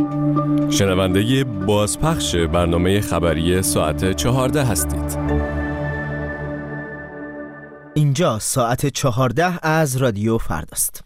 شنونده بازپخش برنامه خبری ساعت 14 هستید. اینجا ساعت 14 از رادیو فرداست.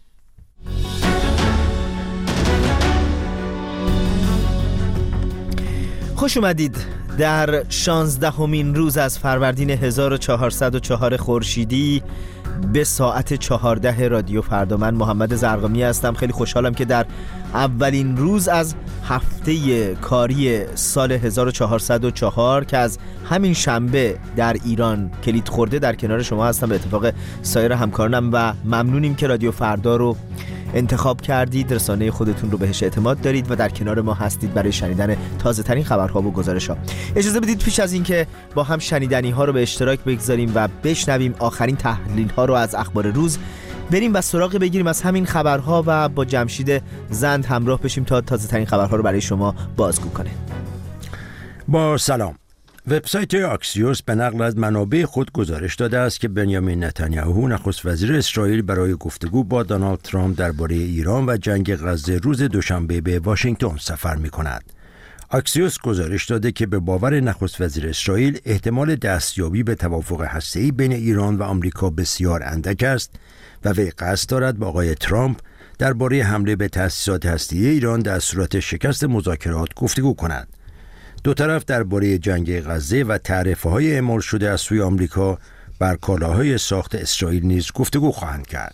خوش اومدید در 16مین روز از فروردین 1404 خورشیدی به ساعت 14 رادیو فردا. من محمد زرقامی هستم. خیلی خوشحالم که در اولین روز از هفته کاری سال 1404 که از همین شنبه در ایران کلید خورده در کنار شما هستم، به اتفاق سایر همکارانم، و ممنونیم که رادیو فردا رو انتخاب کردید، رسانه خودتون رو بهش اعتماد دارید و در کنار ما هستید برای شنیدن تازه ترین خبرها و گزارش‌ها. اجازه بدید پیش از این که با هم شنیدنی ها رو به اشتراک بگذاریم و بشنویم آخرین تحلیل ها رو از اخبار روز، بریم و سراغ بگیریم از همین خبرها و با جمشید زند همراه بشیم تا تازه ترین خبرها رو برای شما بازگو کنه. با سلام. وبسایت آکسیوس به نقل از منابع خود گزارش داده است که بنیامین نتانیاهو نخست وزیر اسرائیل برای گفتگو با دونالد ترامپ درباره ایران و جنگ غزه روز دوشنبه به واشنگتن سفر می‌کند. آکسیوس گزارش داده که به باور نخست وزیر اسرائیل احتمال دستیابی به توافق هسته‌ای بین ایران و آمریکا بسیار اندک است و وی قصد دارد با آقای ترامپ درباره حمله به تأسیسات هسته‌ای ایران در صورت شکست مذاکرات گفتگو کند. دو طرف درباره جنگ غزه و تعرفه‌های اعمال شده از سوی آمریکا بر کالاهای ساخت اسرائیل نیز گفتگو خواهند کرد.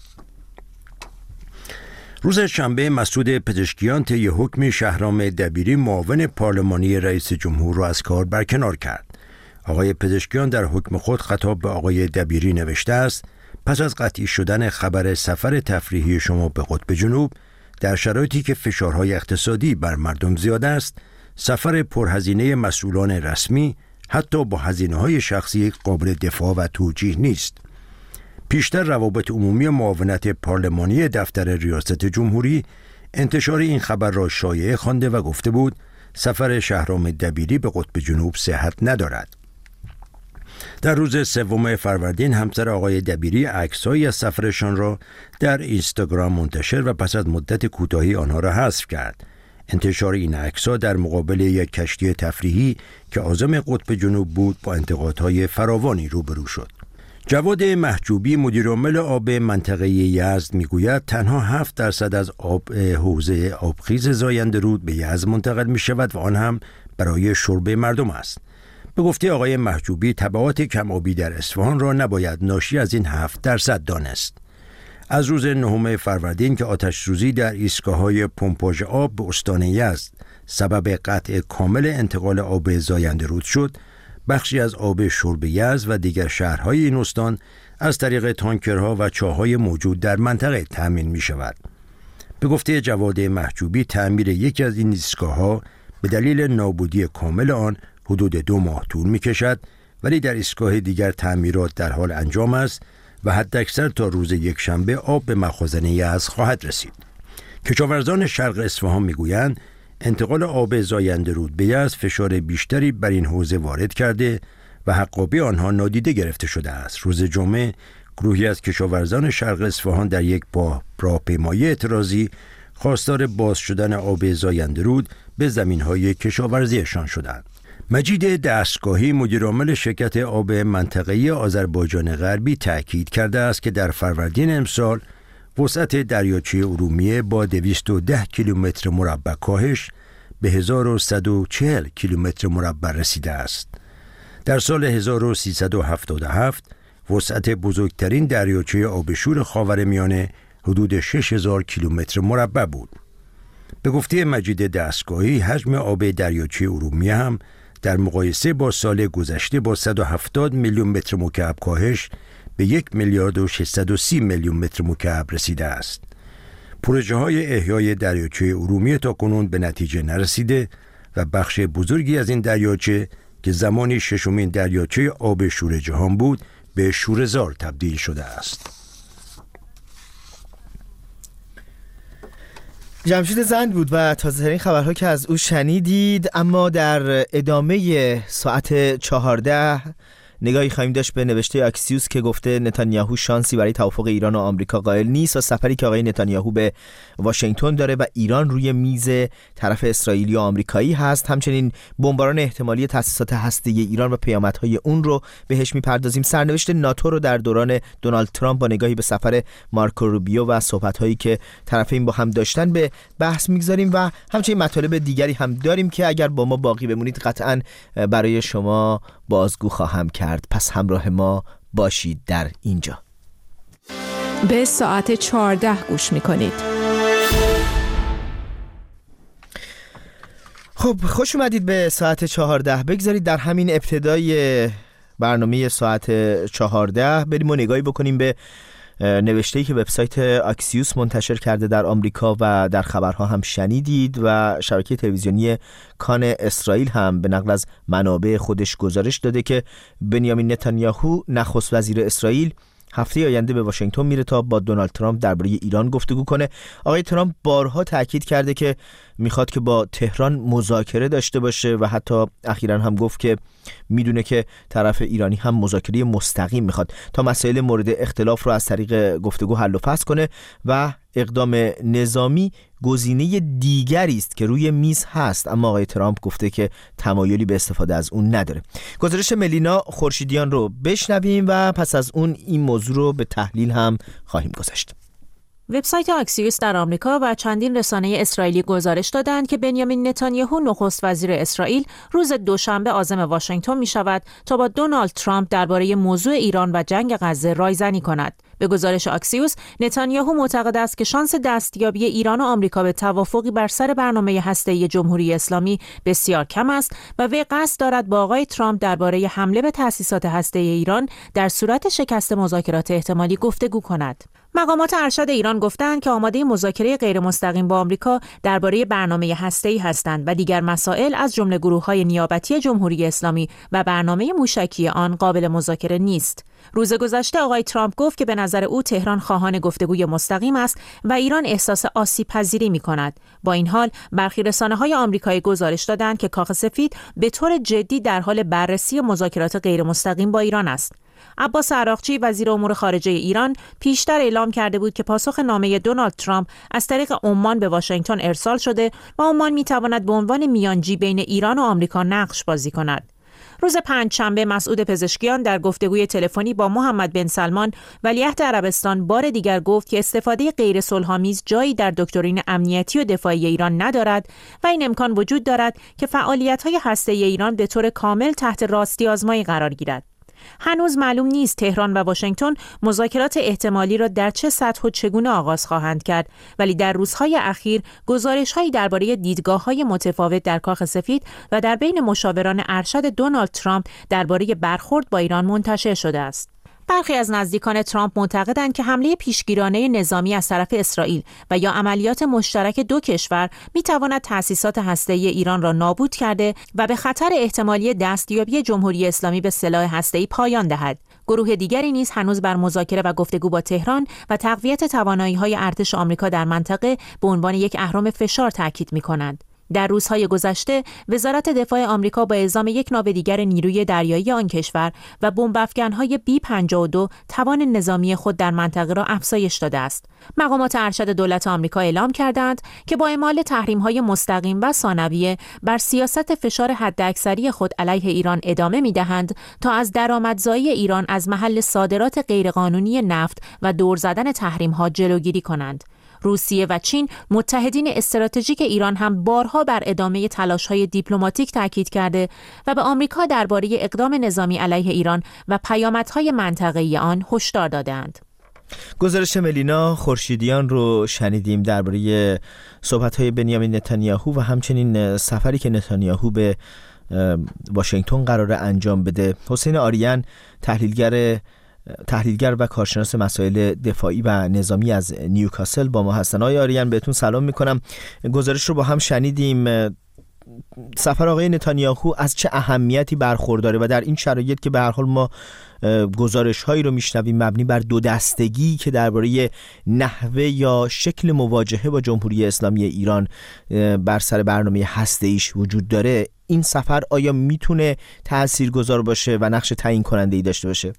روز شنبه مسعود پزشکیان طی حکم شهرام دبیری معاون پارلمانی رئیس جمهور را از کار برکنار کرد. آقای پزشکیان در حکم خود خطاب به آقای دبیری نوشته است: پس از قطعی شدن خبر سفر تفریحی شما به قطب جنوب در شرایطی که فشارهای اقتصادی بر مردم زیاد است، سفر پرهزینه مسئولان رسمی حتی با هزینه‌های شخصی قابل دفاع و توجیه نیست. پیشتر روابط عمومی معاونت پارلمانی دفتر ریاست جمهوری انتشار این خبر را شایعه خوانده و گفته بود سفر شهرام دبیری به قطب جنوب صحت ندارد. در روز 3 فروردین همسر آقای دبیری عکس‌هایی از سفرشان را در اینستاگرام منتشر و پس از مدت کوتاهی آنها را حذف کرد. انتشار این عکس‌ها در مقابل یک کشتی تفریحی که عازم قطب جنوب بود با انتقادهای فراوانی روبرو شد. جواد محجوبی مدیرعامل آب منطقه یزد میگوید تنها 7% از آب حوزه آبخیز زاینده رود به یزد منتقل می شود و آن هم برای شرب مردم است. به گفته آقای محجوبی تبعات کم آبی در اصفهان را نباید ناشی از این 7% دانست. از روز 9 فروردین که آتش سوزی در ایستگاه‌های پمپاژ آب به استان یزد سبب قطع کامل انتقال آب زاینده رود شد، بخشی از آب شرب یزد و دیگر شهرهای این استان از طریق تانکرها و چاه‌های موجود در منطقه تأمین می‌شود. به گفته جواد محجوبی تعمیر یکی از این ایستگاه‌ها به دلیل نابودی کامل آن حدود 2 ماه طول می‌کشد، ولی در ایستگاه دیگر تعمیرات در حال انجام است و حداکثر تا روز یکشنبه آب به مخازن یزد خواهد رسید. کشاورزان شرق اصفهان میگویند انتقال آب زاینده رود به یزد فشار بیشتری بر این حوزه وارد کرده و حقابی آنها نادیده گرفته شده است. روز جمعه گروهی از کشاورزان شرق اصفهان در یک راهپیمایی اعتراضی خواستار باز شدن آب زاینده رود به زمین‌های کشاورزیشان شدند. مجید دستگاهی مدیرعامل شرکت آب منطقه‌ای آذربایجان غربی تأکید کرده است که در فروردین امسال وسعت دریاچه ارومیه با 210 کیلومتر مربع کاهش به 1140 کیلومتر مربع رسیده است. در سال 1377 وسعت بزرگترین دریاچه آبشور خاورمیانه حدود 6000 کیلومتر مربع بود. به گفته مجید دستگاهی حجم آب دریاچه ارومیه هم در مقایسه با سال گذشته با 170 میلیون متر مکعب کاهش به 1 میلیارد و 630 میلیون متر مکعب رسیده است. پروژه های احیای دریاچه ارومیه تا کنون به نتیجه نرسیده و بخش بزرگی از این دریاچه که زمانی 6مین دریاچه آب شور جهان بود به شوره‌زار تبدیل شده است. جمشید زند بود و تازه‌ترین خبرها که از او شنیدید. اما در ادامه ساعت 14 نگاهی خواهیم داشت به نوشته اکسیوس که گفته نتانیاهو شانسی برای توافق ایران و آمریکا قائل نیست و سفری که آقای نتانیاهو به واشنگتن داره و ایران روی میز طرف اسرائیلی و آمریکایی هست. همچنین بمباران احتمالی تأسیسات هسته‌ای ایران و پیامدهای اون رو بهش میپردازیم. سرنوشت ناتو رو در دوران دونالد ترامپ با نگاهی به سفر مارکو روبیو و صحبت‌هایی که طرفین با هم داشتن به بحث میگذاریم و همچنین مطالب دیگری هم داریم که اگر با ما باقی بمونید قطعاً برای شما بازگو خواهم کرد. پس همراه ما باشید در اینجا. به ساعت 14 گوش میکنید. خب خوش اومدید به ساعت 14. بگذارید در همین ابتدای برنامه ساعت 14 بریم و نگاهی بکنیم به نوشته‌ای که وبسایت اکسیوس منتشر کرده در آمریکا و در خبرها هم شنیدید و شبکه تلویزیونی کان اسرائیل هم به نقل از منابع خودش گزارش داده که بنیامین نتانیاهو نخست وزیر اسرائیل هفته آینده به واشنگتن میره تا با دونالد ترامپ درباره ایران گفتگو کنه. آقای ترامپ بارها تاکید کرده که میخواد که با تهران مذاکره داشته باشه و حتی اخیراً هم گفت که میدونه که طرف ایرانی هم مذاکره مستقیم میخواد تا مسائل مورد اختلاف رو از طریق گفتگو حل و فصل کنه و اقدام نظامی گزینه دیگری است که روی میز هست، اما آقای ترامپ گفته که تمایلی به استفاده از اون نداره. گزارش ملینا خورشیدیان رو بشنویم و پس از اون این موضوع رو به تحلیل هم خواهیم گذاشت. وبسایت اکسیوس در آمریکا و چندین رسانه اسرائیلی گزارش دادند که بنیامین نتانیاهو نخست وزیر اسرائیل روز دوشنبه عازم واشنگتن می شود تا با دونالد ترامپ درباره موضوع ایران و جنگ غزه رایزنی کند. به گزارش اکسیوس، نتانیاهو معتقد است که شانس دستیابی ایران و آمریکا به توافقی بر سر برنامه هسته‌ای جمهوری اسلامی بسیار کم است و وی قصد دارد با آقای ترامپ درباره حمله به تأسیسات هسته‌ای ایران در صورت شکست مذاکرات احتمالی گفتگو کند. مقامات ارشد ایران گفتند که آماده مذاکره غیر مستقیم با آمریکا درباره برنامه هسته‌ای هستند و دیگر مسائل از جمله گروه‌های نیابتی جمهوری اسلامی و برنامه موشکی آن قابل مذاکره نیست. روز گذشته آقای ترامپ گفت که به نظر او تهران خواهان گفتگوی مستقیم است و ایران احساس آسیب‌پذیری می‌کند. با این حال برخی رسانه‌های آمریکایی گزارش دادند که کاخ سفید به طور جدی در حال بررسی مذاکرات غیر مستقیم با ایران است. عباس عراقچی وزیر امور خارجه ایران پیشتر اعلام کرده بود که پاسخ نامه دونالد ترامپ از طریق عمان به واشنگتن ارسال شده و عمان می‌تواند به عنوان میانجی بین ایران و آمریکا نقش بازی کند. روز پنجشنبه مسعود پزشکیان در گفتگوی تلفنی با محمد بن سلمان ولیعهد عربستان بار دیگر گفت که استفاده غیر صلح‌آمیز جایی در دکترین امنیتی و دفاعی ایران ندارد و این امکان وجود دارد که فعالیت‌های هسته‌ای ایران به طور کامل تحت راستی آزمایی قرار گیرد. هنوز معلوم نیست تهران و واشنگتن مذاکرات احتمالی را در چه سطح و چگونه آغاز خواهند کرد، ولی در روزهای اخیر گزارش‌هایی درباره دیدگاه‌های متفاوت در کاخ سفید و در بین مشاوران ارشد دونالد ترامپ درباره برخورد با ایران منتشر شده است. برخی از نزدیکان ترامپ معتقدند که حمله پیشگیرانه نظامی از طرف اسرائیل و یا عملیات مشترک دو کشور می‌تواند تأسیسات هسته‌ای ایران را نابود کرده و به خطر احتمالی دستیابی جمهوری اسلامی به سلاح هسته‌ای پایان دهد. گروه دیگری نیز هنوز بر مذاکره و گفتگو با تهران و تقویت توانایی‌های ارتش آمریکا در منطقه به عنوان یک اهرم فشار تاکید می‌کنند. در روزهای گذشته وزارت دفاع آمریکا با اعزام یک ناو دیگر نیروی دریایی آن کشور و بمب‌افکن‌های B-52 توان نظامی خود در منطقه را افزایش داده است. مقامات ارشد دولت آمریکا اعلام کردند که با اعمال تحریم‌های مستقیم و ثانویه بر سیاست فشار حداکثری خود علیه ایران ادامه می‌دهند تا از درآمدزایی ایران از محل صادرات غیرقانونی نفت و دور زدن تحریم‌ها جلوگیری کنند. روسیه و چین متحدین استراتژیک ایران هم بارها بر ادامه تلاش‌های دیپلماتیک تاکید کرده و به آمریکا درباره اقدام نظامی علیه ایران و پیامدهای منطقه‌ای آن هشدار دادند. گزارش ملینا خورشیدیان رو شنیدیم درباره صحبت‌های بنیامین نتانیاهو و همچنین سفری که نتانیاهو به واشنگتن قراره انجام بده. حسین آریان تحلیلگر و کارشناس مسائل دفاعی و نظامی از نیوکاسل با ما هستن. آقای آریان بهتون سلام میکنم. گزارش رو با هم شنیدیم. سفر آقای نتانیاهو از چه اهمیتی برخورداره و در این شرایط که به هر حال ما گزارش هایی رو میشنویم مبنی بر دو دستگی که درباره نحوه یا شکل مواجهه با جمهوری اسلامی ایران بر سر برنامه هسته‌ایش وجود داره، این سفر آیا میتونه تاثیرگذار باشه و نقش تعیین کننده ای داشته باشه؟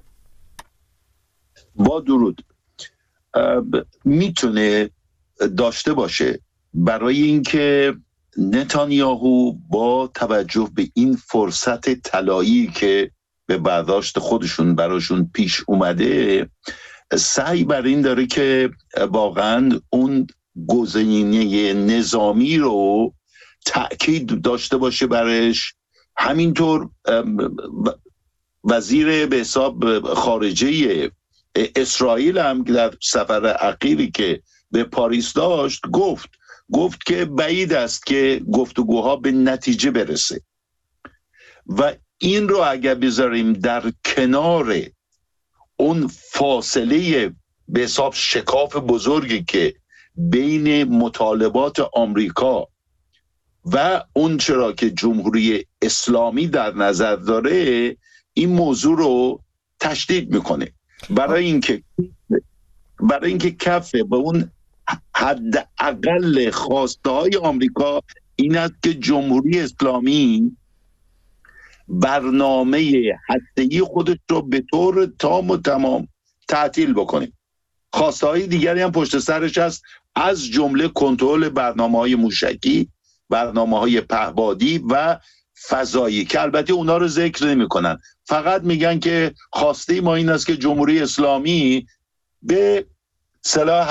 با درود، میتونه داشته باشه، برای اینکه نتانیاهو با توجه به این فرصت طلایی که به برداشت خودشون براشون پیش اومده سعی بر این داره که واقعا اون گزینه نظامی رو تأکید داشته باشه برش. همینطور وزیر به حساب خارجه اسرائیل هم در سفر اخیری که به پاریس داشت گفت که بعید است که گفتگوها به نتیجه برسه و این رو اگر بذاریم در کنار اون فاصله به حساب شکاف بزرگی که بین مطالبات آمریکا و اون چرا که جمهوری اسلامی در نظر داره، این موضوع رو تشدید میکنه برای اینکه کفه به اون حداقل خواسته های آمریکا این است که جمهوری اسلامی برنامه هسته‌ای خودش رو به طور تام و تمام تعطیل بکنه. خواسته های دیگری هم پشت سرش هست، از جمله کنترل برنامه‌های موشکی، برنامه‌های پهپادی و فضایی که البته اونا رو ذکر نمی‌کنن، فقط میگن که خواسته ما این است که جمهوری اسلامی به سلاح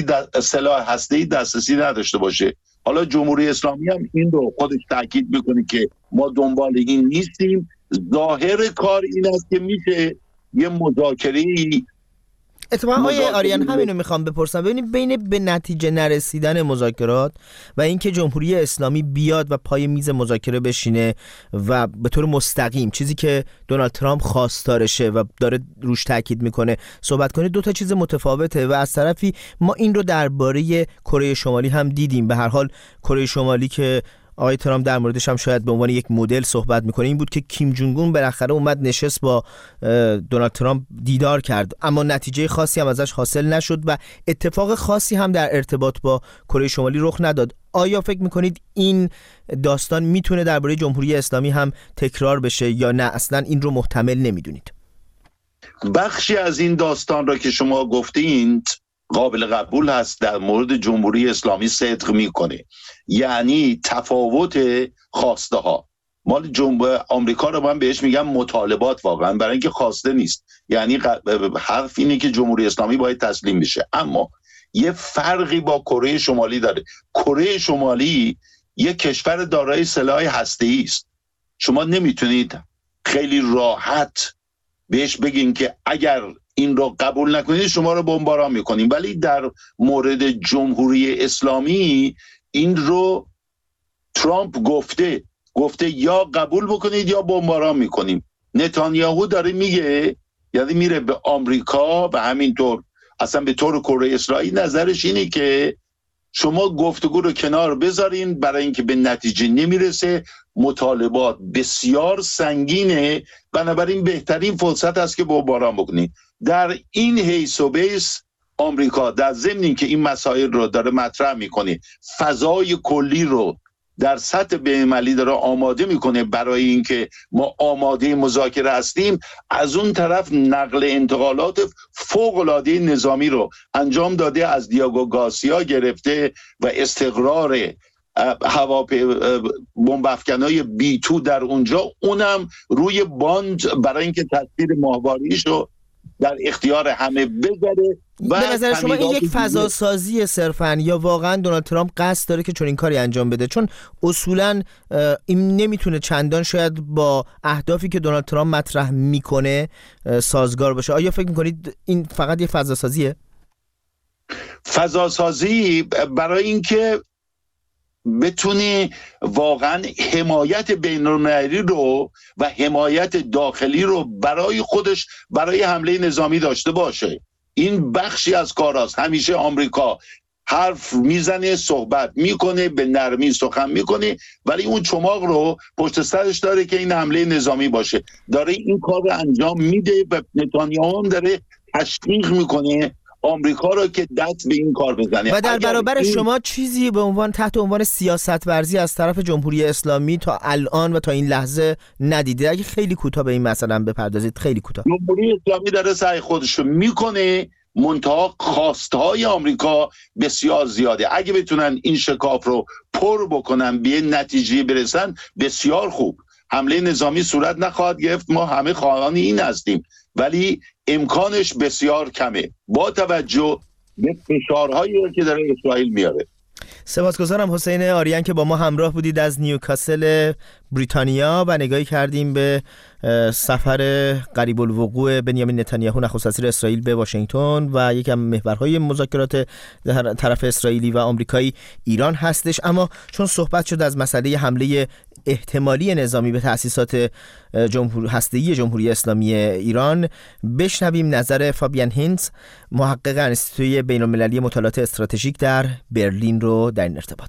هسته‌ای دسترسی نداشته باشه. حالا جمهوری اسلامی هم این رو خودش تاکید میکنه که ما دنبال این نیستیم. ظاهر کار این است که میشه یه مذاکره‌ای. اتفاقا آقای آریان همینو میخوام بپرسم، ببینید بین به نتیجه نرسیدن مذاکرات و اینکه جمهوری اسلامی بیاد و پای میز مذاکره بشینه و به طور مستقیم چیزی که دونالد ترامپ خواستارشه و داره روش تاکید میکنه صحبت کنه، دو تا چیز متفاوته. و از طرفی ما این رو درباره کره شمالی هم دیدیم. به هر حال کره شمالی که آقای ترامپ در موردش هم شاید به عنوان یک مدل صحبت میکنه این بود که کیم جونگ اون بالاخره اومد نشست با دونالد ترامپ دیدار کرد، اما نتیجه خاصی هم ازش حاصل نشد و اتفاق خاصی هم در ارتباط با کره شمالی رخ نداد. آیا فکر میکنید این داستان میتونه درباره جمهوری اسلامی هم تکرار بشه یا نه اصلا این رو محتمل نمیدونید؟ بخشی از این داستان را که شما گفتین قابل قبول هست، در مورد جمهوری اسلامی صدق میکنه، یعنی تفاوت خواسته ها. مال جمهوری آمریکا رو من بهش میگم مطالبات، واقعا برای اینکه خواسته نیست، یعنی حرف اینه که جمهوری اسلامی باید تسلیم بشه. اما یه فرقی با کره شمالی داره. کره شمالی یک کشور دارای سلاح هسته‌ای است. شما نمیتونید خیلی راحت بهش بگین که اگر این رو قبول نکنید شما رو بمباران میکنیم، ولی در مورد جمهوری اسلامی این رو ترامپ گفته یا قبول بکنید یا بمباران میکنیم. نتانیاهو داره میگه، یعنی میره به آمریکا و همینطور اصلا به طور کره اسرائیل نظرش اینه که شما گفتگو رو کنار بذارین برای اینکه به نتیجه نمیرسه، مطالبات بسیار سنگینه، بنابراین بهترین فرصت است که بمباران بکنید. در این حیث و بیس آمریکا در ضمن که این مسائل رو داره مطرح میکنه، فضای کلی رو در سطح بین‌المللی داره آماده میکنه برای اینکه ما آماده مذاکره هستیم، از اون طرف نقل انتقالات فوق‌العاده نظامی رو انجام داده، از دیاگو گارسیا گرفته و استقرار بمب افکنای B2 در اونجا، اونم روی باند برای اینکه تصویر ماهواریش رو در اختیار همه بذاره. به نظر شما این یک فضا سازی صرفاً یا واقعاً دونالد ترامپ قصد داره که چون این کاری انجام بده؟ چون اصولاً این نمیتونه چندان شاید با اهدافی که دونالد ترامپ مطرح میکنه سازگار باشه. آیا فکر میکنید این فقط یک فضا سازیه؟ فضا سازی برای اینکه بتونه واقعا حمایت بین‌المللی رو و حمایت داخلی رو برای خودش برای حمله نظامی داشته باشه. این بخشی از کاراست. همیشه آمریکا حرف میزنه، صحبت میکنه، به نرمی سخن میکنه، ولی اون چماق رو پشت سرش داره که این حمله نظامی باشه، داره این کار رو انجام میده و نتانیاهو هم داره تشویق میکنه آمریکا رو که دست به این کار بزنه. و در برابر شما چیزی به عنوان تحت عنوان سیاست ورزی از طرف جمهوری اسلامی تا الان و تا این لحظه ندیده؟ اگه خیلی کوتاه به این مسئله بپردازید، خیلی کوتاه. جمهوری اسلامی داره سعی خودش رو میکنه، منتها خواستهای آمریکا بسیار زیاده. اگه بتونن این شکاف رو پر بکنن، به نتیجه برسن، بسیار خوب. حمله نظامی صورت نخواهد گرفت، ما همه خواهان این هستیم، ولی امکانش بسیار کمه با توجه به فشارهایی که داره اسرائیل میاره. سپاسگزارم حسین آریان که با ما همراه بودید از نیوکاسل بریتانیا و نگاهی کردیم به سفر قریب الوقوع بنیامین نتانیاهو نخست وزیر اسرائیل به واشنگتن و یکم محورهای مذاکرات طرف اسرائیلی و آمریکایی ایران هستش. اما چون صحبت شد از مسئله حمله احتمالی نظامی به تأسیسات هسته‌ای جمهوری اسلامی ایران، بشنویم نظر فابیان هینز، محقق انستیتوی بین‌المللی مطالعات استراتژیک در برلین رو در این ارتباط.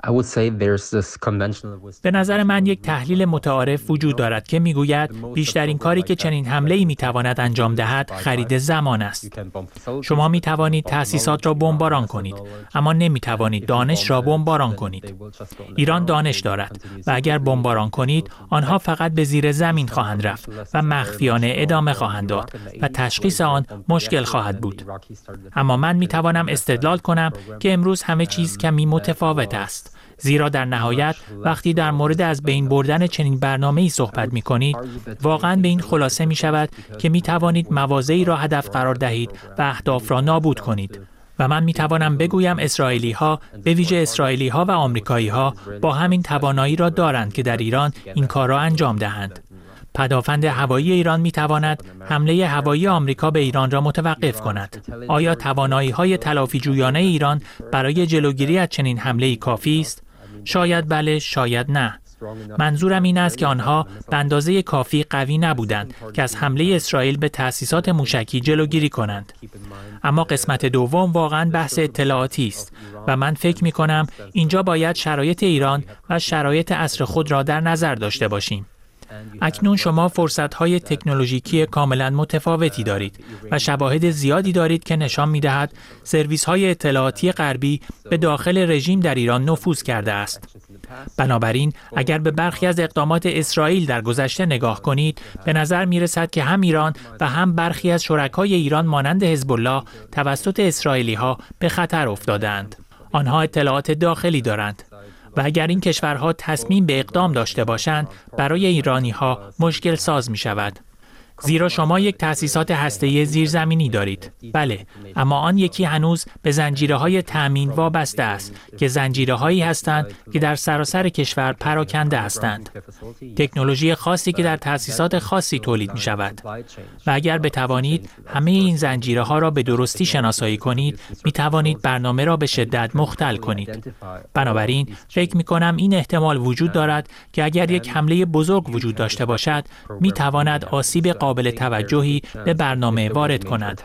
به نظر من یک تحلیل متعارف وجود دارد که میگوید بیشترین کاری که چنین حمله‌ای میتواند انجام دهد خرید زمان است. شما میتوانید تأسیسات را بمباران کنید، اما نمیتوانید دانش را بمباران کنید. ایران دانش دارد و اگر بمباران کنید آنها فقط به زیر زمین خواهند رفت و مخفیانه ادامه خواهند داد و تشخیص آن مشکل خواهد بود. اما من میتوانم استدلال کنم که امروز همه چیز کمی متفاوت است. زیرا در نهایت وقتی در مورد از بین بردن چنین برنامه‌ای صحبت می‌کنید، واقعاً به این خلاصه می‌شود که می‌توانید مواضعی را هدف قرار دهید و اهداف را نابود کنید. و من می‌توانم بگویم اسرائیلی‌ها، به ویژه اسرائیلی‌ها و آمریکایی‌ها، با همین توانایی را دارند که در ایران این کار را انجام دهند. پدافند هوایی ایران می‌تواند حمله هوایی آمریکا به ایران را متوقف کند. آیا توانایی‌های تلافی‌جویانه ایران برای جلوگیری از چنین حمله‌ای کافی است؟ شاید بله، شاید نه. منظورم این است که آنها به اندازه کافی قوی نبودند که از حمله اسرائیل به تأسیسات موشکی جلوگیری کنند. اما قسمت دوم واقعاً بحث اطلاعاتی است و من فکر می‌کنم اینجا باید شرایط ایران و شرایط عصر خود را در نظر داشته باشیم. اکنون شما فرصت‌های تکنولوژیکی کاملاً متفاوتی دارید و شواهد زیادی دارید که نشان می‌دهد سرویس‌های اطلاعاتی غربی به داخل رژیم در ایران نفوذ کرده است. بنابراین اگر به برخی از اقدامات اسرائیل در گذشته نگاه کنید، به نظر می‌رسد که هم ایران و هم برخی از شرکای ایران مانند حزب الله توسط اسرائیلی‌ها به خطر افتادند. آنها اطلاعات داخلی دارند. و اگر این کشورها تصمیم به اقدام داشته باشند، برای ایرانی‌ها مشکل ساز می‌شود. زیرا شما یک تأسیسات هسته‌ای زیرزمینی دارید. بله، اما آن یکی هنوز به زنجیره‌های تأمین وابسته است که زنجیره‌هایی هستند که در سراسر کشور پراکنده هستند. تکنولوژی خاصی که در تأسیسات خاصی تولید می‌شود. و اگر بتوانید همه این زنجیره‌ها را به درستی شناسایی کنید، می‌توانید برنامه را به شدت مختل کنید. بنابراین فکر می‌کنم این احتمال وجود دارد که اگر یک حمله بزرگ وجود داشته باشد، می‌تواند آسیب قابل توجهی به برنامه وارد کند.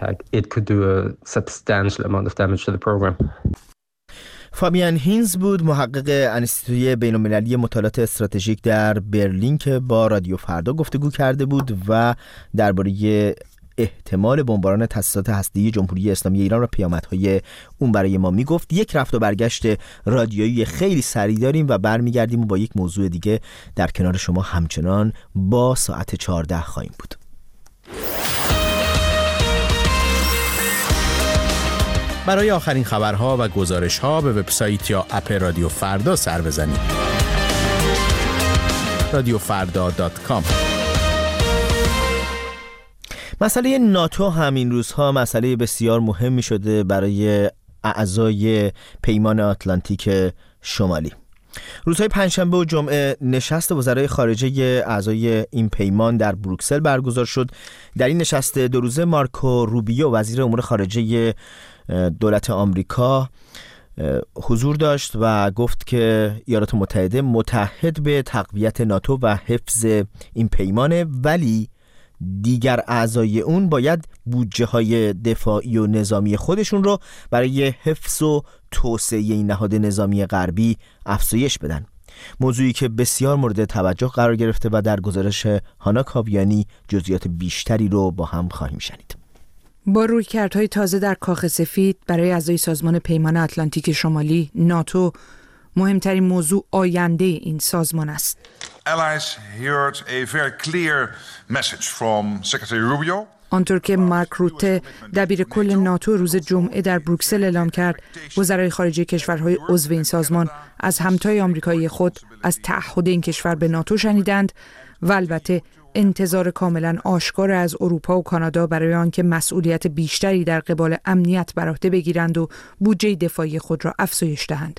فابیان هینز بود، محقق انستیتوی بین‌المللی مطالعات استراتژیک در برلین که با رادیو فردا گفتگو کرده بود و درباره احتمال بمباران تأسیسات هسته‌ای جمهوری اسلامی ایران و پیامدهای اون برای ما میگفت. یک رفت و برگشت رادیویی خیلی سریع داریم و برمیگردیم و با یک موضوع دیگه در کنار شما همچنان با ساعت 14 خواهیم بود. برای آخرین خبرها و گزارش‌ها به وبسایت یا اپ رادیو فردا سر بزنید. radiofarda.com. مسئله ناتو همین روزها مسئله بسیار مهمی شده برای اعضای پیمان آتلانتیک شمالی. روزهای پنجشنبه و جمعه نشست وزرای خارجه اعضای این پیمان در بروکسل برگزار شد. در این نشست دو روزه مارکو روبیو وزیر امور خارجه دولت آمریکا حضور داشت و گفت که ایالات متحده متحد به تقویت ناتو و حفظ این پیمانه، ولی دیگر اعضای اون باید بودجه های دفاعی و نظامی خودشون رو برای حفظ و توسعه این نهاد نظامی غربی افزایش بدن. موضوعی که بسیار مورد توجه قرار گرفته و در گزارش هانا کاویانی جزئیات بیشتری رو با هم خواهیم شنید. با رویکردهای تازه در کاخ سفید برای اعضای سازمان پیمان اتلانتیک شمالی ناتو، مهمترین موضوع آینده این سازمان است. آنطور که مارک روته دبیرکل ناتو روز جمعه در بروکسل اعلام کرد، وزرای خارجه کشورهای عضو این سازمان از همتای آمریکایی خود از تعهد این کشور به ناتو شنیدند و البته انتظار کاملا آشکار از اروپا و کانادا برای آنکه مسئولیت بیشتری در قبال امنیت بر عهده بگیرند و بودجه دفاعی خود را افزایش دهند.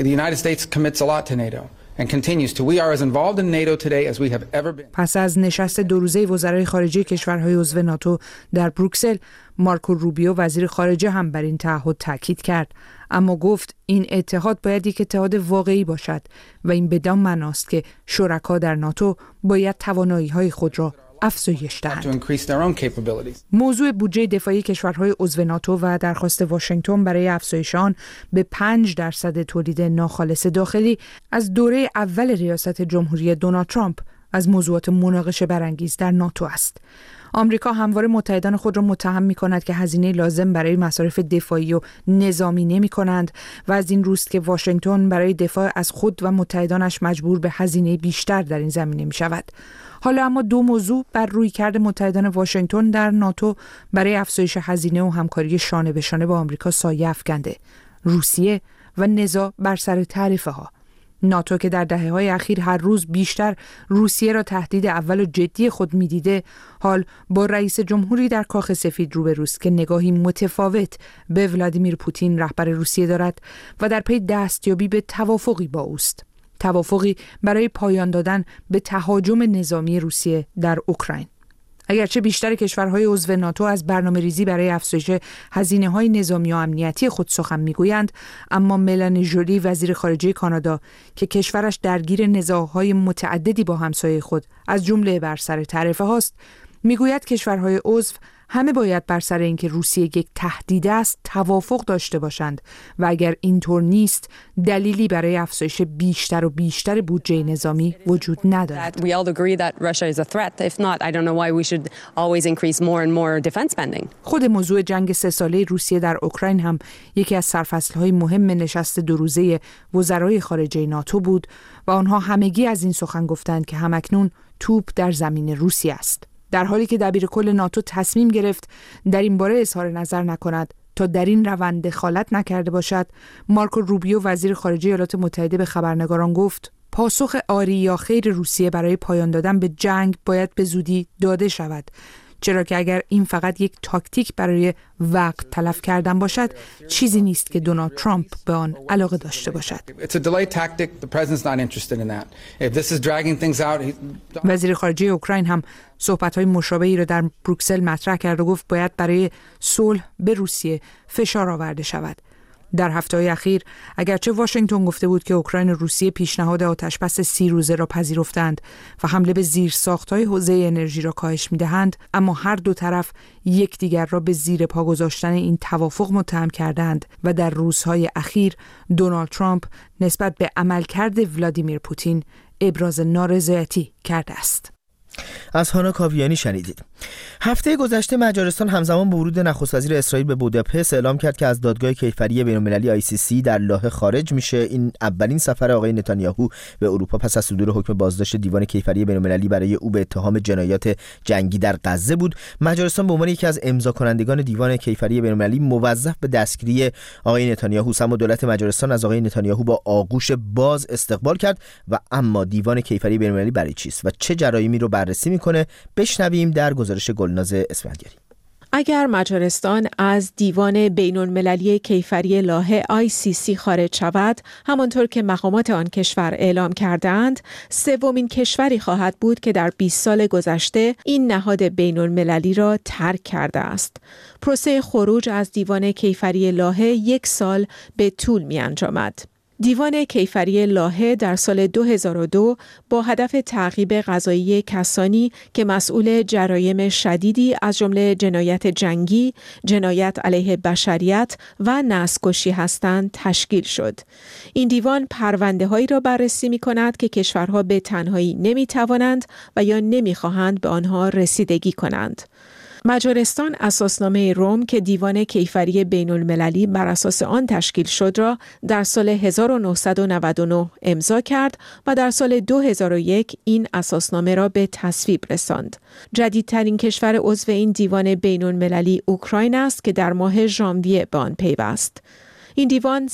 پس از نشست 2 روزه وزرای خارجه کشورهای عضو ناتو در بروکسل، مارکو روبیو وزیر خارجه هم بر این تعهد تاکید کرد، اما گفت این اتحاد باید یک اتحاد واقعی باشد و این بدان معناست که شرکا در ناتو باید توانایی‌های خود را افزایش دهند. موضوع بودجه دفاعی کشورهای عضو ناتو و درخواست واشنگتن برای افزایش آن به 5% تولید ناخالص داخلی از دوره اول ریاست جمهوری دونالد ترامپ از موضوعات مناقشه برانگیز در ناتو است. آمریکا همواره متحدان خود را متهم می‌کند که هزینه لازم برای مصارف دفاعی و نظامی نمی‌کنند و از این روست که واشنگتن برای دفاع از خود و متحدانش مجبور به هزینه بیشتر در این زمینه می‌شود. حالا اما 2 موضوع بر رویکرد متحدان واشنگتن در ناتو برای افزایش هزینه و همکاری شانه به شانه با آمریکا سایه افکنده: روسیه و نزاع بر سر تعرفه‌ها. ناتو که در دهه‌های اخیر هر روز بیشتر روسیه را تهدید اول و جدی خود می‌دیده، حال با رئیس جمهوری در کاخ سفید روبروست که نگاهی متفاوت به ولادیمیر پوتین رهبر روسیه دارد و در پی دستیابی به توافقی با اوست. توافقی برای پایان دادن به تهاجم نظامی روسیه در اوکراین. اگرچه بیشتر کشورهای عضو ناتو از برنامه‌ریزی برای افزایش هزینه‌های نظامی و امنیتی خود سخن می‌گویند، اما ملانی ژولی وزیر خارجه کانادا که کشورش درگیر نزاع‌های متعددی با همسایه خود از جمله بر سر تعرفه هاست، می‌گوید کشورهای عضو همه باید بر سر اینکه روسیه یک تهدید است توافق داشته باشند و اگر اینطور نیست دلیلی برای افزایش بیشتر و بیشتر بودجه نظامی وجود ندارد. خود موضوع جنگ 3 ساله روسیه در اوکراین هم یکی از سرفصل‌های مهم نشست 2 روزه وزرای خارجه ناتو بود و آنها همگی از این سخن گفتند که همکنون توپ در زمین روسیه است. در حالی که دبیرکل ناتو تصمیم گرفت در این باره اظهار نظر نکند تا در این روند دخالت نکرده باشد، مارکو روبیو وزیر خارجه ایالات متحده به خبرنگاران گفت پاسخ آری یا خیر روسیه برای پایان دادن به جنگ باید به زودی داده شود، چرا که اگر این فقط یک تاکتیک برای وقت تلف کردن باشد، چیزی نیست که دونالد ترامپ به آن علاقه داشته باشد. وزیر خارجه اوکراین هم صحبت‌های مشابهی را در بروکسل مطرح کرد و گفت باید برای صلح به روسیه فشار آورده شود. در هفته‌های اخیر اگرچه واشنگتن گفته بود که اوکراین و روسیه پیشنهاد آتشبس 30 روزه را پذیرفتند و حمله به زیرساخت‌های حوزه انرژی را کاهش می‌دهند، اما هر دو طرف یکدیگر را به زیر پا گذاشتن این توافق متهم کردند و در روزهای اخیر دونالد ترامپ نسبت به عملکرد ولادیمیر پوتین ابراز نارضایتی کرده است. از هانا کاویانی شنیدید. هفته گذشته مجارستان همزمان با ورود نخست وزیر اسرائیل به بوداپست اعلام کرد که از دادگاه کیفری بین‌المللی ICC در لاهه خارج میشه. این اولین سفر آقای نتانیاهو به اروپا پس از صدور حکم بازداشت دیوان کیفری بین‌المللی برای او به اتهام جنایات جنگی در غزه بود. مجارستان به عنوان یکی از امضا کنندگان دیوان کیفری بین‌المللی موظف به دستگیری آقای نتانیاهو است، اما دولت مجارستان از آقای نتانیاهو با آغوش باز استقبال کرد. و اما دیوان کیفری بین‌المللی برای چیست و چه جرایمی رو بررسی میکنه؟ بشنویم در گزارش گلناز اسفندیاری. اگر مجارستان از دیوان بین‌المللی کیفری لاهه ICC خارج شود، همانطور که مقامات آن کشور اعلام کردند، سومین کشوری خواهد بود که در 20 سال گذشته این نهاد بین‌المللی را ترک کرده است. پروسه خروج از دیوان کیفری لاهه 1 سال به طول می انجامد. دیوان کیفری لاهه در سال 2002 با هدف تعقیب قضایی کسانی که مسئول جرایم شدیدی از جمله جنایت جنگی، جنایت علیه بشریت و نسل‌کشی هستند تشکیل شد. این دیوان پرونده‌هایی را بررسی می‌کند که کشورها به تنهایی نمی‌توانند و یا نمی‌خواهند به آنها رسیدگی کنند. مجارستان اساسنامه روم که دیوان کیفری بین المللی بر اساس آن تشکیل شد را در سال 1999 امضا کرد و در سال 2001 این اساسنامه را به تصویب رساند. جدیدترین کشور عضو این دیوان بین المللی اوکراین است که در ماه ژانویه به آن پیوست. این دیوان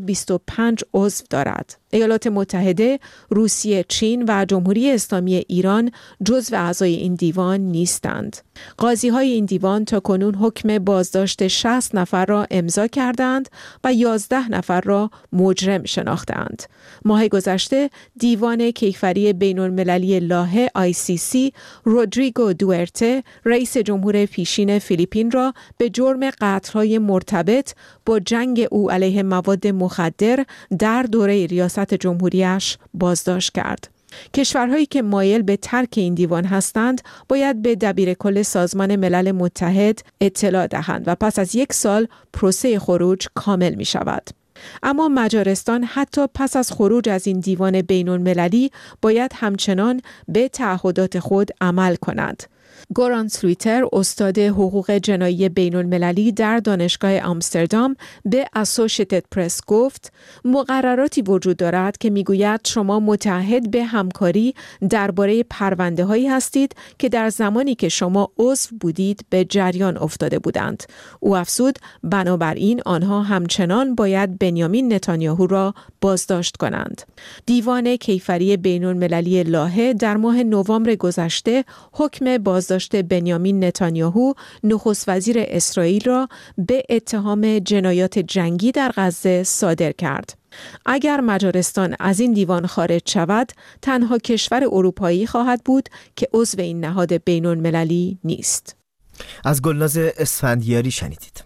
125 عضو دارد. ایالات متحده، روسیه، چین و جمهوری اسلامی ایران جزو اعضای این دیوان نیستند. قاضی‌های این دیوان تاکنون حکم بازداشت 60 نفر را امضا کردند و 11 نفر را مجرم شناختند. ماه گذشته دیوان کیفری بین‌المللی لاهه ICC رودریگو دوئرته رئیس جمهور پیشین فیلیپین را به جرم قتل‌های مرتبط با جنگ او علیه مواد مخدر در دوره ریاست جمهوریش بازداشت کرد. کشورهایی که مایل به ترک این دیوان هستند باید به دبیرکل سازمان ملل متحد اطلاع دهند و پس از 1 سال پروسه خروج کامل می شود. اما مجارستان حتی پس از خروج از این دیوان بین المللی باید همچنان به تعهدات خود عمل کند. گوران سلویتر استاد حقوق جنایی بین المللی در دانشگاه آمستردام به اسوشییتد پرس گفت مقرراتی وجود دارد که میگوید شما متعهد به همکاری درباره پرونده هایی هستید که در زمانی که شما عضو بودید به جریان افتاده بودند. او افزود بنابراین آنها همچنان باید بنیامین نتانیاهو را بازداشت کنند. دیوان کیفری بین المللی لاهه در ماه نوامبر گذشته حکم بازداشت بنیامین نتانیاهو نخست وزیر اسرائیل را به اتهام جنایات جنگی در غزه صادر کرد. اگر مجارستان از این دیوان خارج شود، تنها کشور اروپایی خواهد بود که عضو این نهاد بین المللی نیست. از گلناز اسفندیاری شنیدید.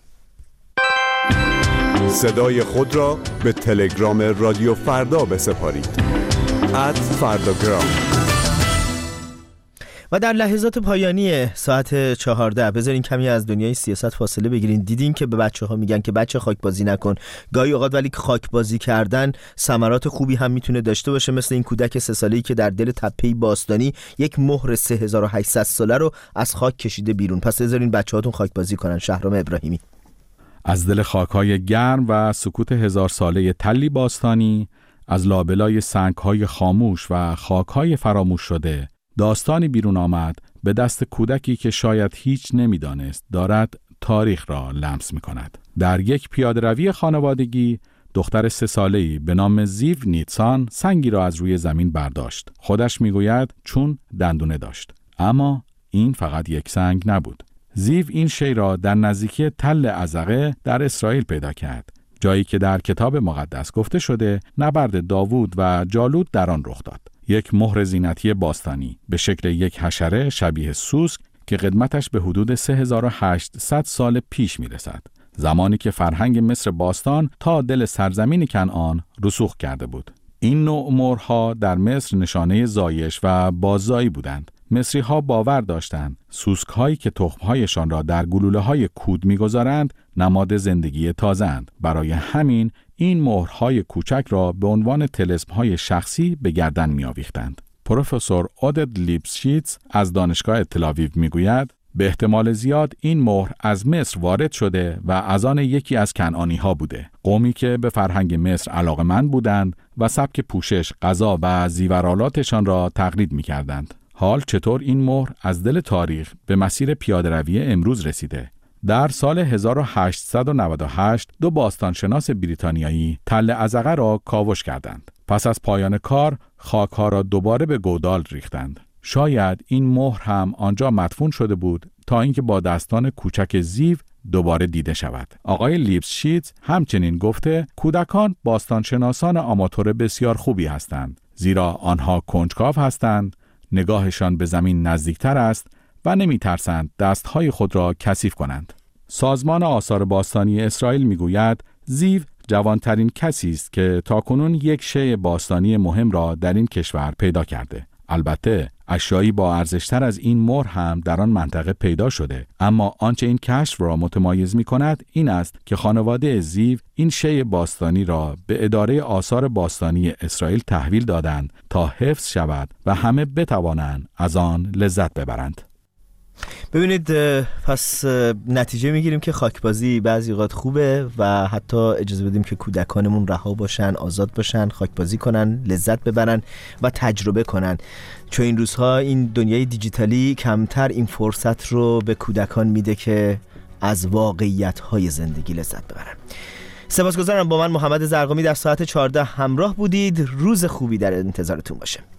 صدای خود را به تلگرام رادیو فردا بسپارید. @فرداگرام. و در لحظات پایانی ساعت 14 بذارین کمی از دنیای سیاست فاصله بگیرین. دیدین که به بچه‌ها میگن که بچه خاک بازی نکن گاهی اوقات، ولی خاک بازی کردن ثمرات خوبی هم میتونه داشته باشه، مثل این کودک 3 ساله‌ای که در دل تپه‌ای باستانی یک مهر 3800 ساله رو از خاک کشیده بیرون. پس بذارین بچه‌هاتون خاک بازی کنن. شهرام ابراهیمی. از دل خاک‌های گرم و سکوت 1000 ساله تلی باستانی، از لابلای سنگ‌های خاموش و خاک‌های فراموش شده، داستانی بیرون آمد به دست کودکی که شاید هیچ نمی‌دانست دارد تاریخ را لمس می‌کند. در یک پیاده‌روی خانوادگی، دختر 3 ساله‌ای به نام زیو نیتسان سنگی را از روی زمین برداشت. خودش می‌گوید چون دندونه داشت. اما این فقط یک سنگ نبود. زیو این شی را در نزدیکی تل عزقه در اسرائیل پیدا کرد، جایی که در کتاب مقدس گفته شده نبرد داوود و جالوت در آن رخ داد. یک مهر زینتی باستانی به شکل یک حشره شبیه سوسک که قدمتش به حدود 3800 سال پیش میرسد، زمانی که فرهنگ مصر باستان تا دل سرزمین کنعان رسوخ کرده بود. این نوع مهرها در مصر نشانه زایش و باززایی بودند. مصری‌ها باور داشتند سوسک‌هایی که تخم‌هایشان را در گلوله‌های کود می‌گذارند نماد زندگی تازه‌اند. برای همین این مهرهای کوچک را به عنوان طلسم‌های شخصی به گردن می‌آویختند. پروفسور اودد لیپسشیتز از دانشگاه تل‌آویو می‌گوید به احتمال زیاد این مهر از مصر وارد شده و از آن یکی از کنعانی‌ها بوده، قومی که به فرهنگ مصر علاقه‌مند بودند و سبک پوشش، غذا و زیورالاتشان را تقلید می‌کردند. حال چطور این مهر از دل تاریخ به مسیر پیاده‌روی امروز رسیده؟ در سال 1898 2 باستانشناس بریتانیایی تل عزقه را کاوش کردند. پس از پایان کار خاک‌ها را دوباره به گودال ریختند. شاید این مهر هم آنجا مدفون شده بود تا اینکه با دستان کوچک زیو دوباره دیده شود. آقای لیپسشیتز همچنین گفته کودکان باستانشناسان آماتور بسیار خوبی هستند، زیرا آنها کنجکاو هستند، نگاهشان به زمین نزدیکتر است و نمی‌ترسند دستهای خود را کثیف کنند. سازمان آثار باستانی اسرائیل می‌گوید زیو جوانترین کسی است که تاکنون یک شی باستانی مهم را در این کشور پیدا کرده. البته اشیایی با ارزشتر از این مهر هم در آن منطقه پیدا شده، اما آنچه این کشف را متمایز می کند این است که خانواده زیو این شی باستانی را به اداره آثار باستانی اسرائیل تحویل دادند تا حفظ شود و همه بتوانند از آن لذت ببرند. ببینید، پس نتیجه میگیریم که خاکبازی بعضی اوقات خوبه و حتی اجازه بدیم که کودکانمون رها باشن، آزاد باشن، خاکبازی کنن، لذت ببرن و تجربه کنن، چون این روزها این دنیای دیجیتالی کمتر این فرصت رو به کودکان میده که از واقعیت‌های زندگی لذت ببرن. سپاسگزارم با من محمد زرقامی در ساعت 14 همراه بودید. روز خوبی در انتظارتون باشه.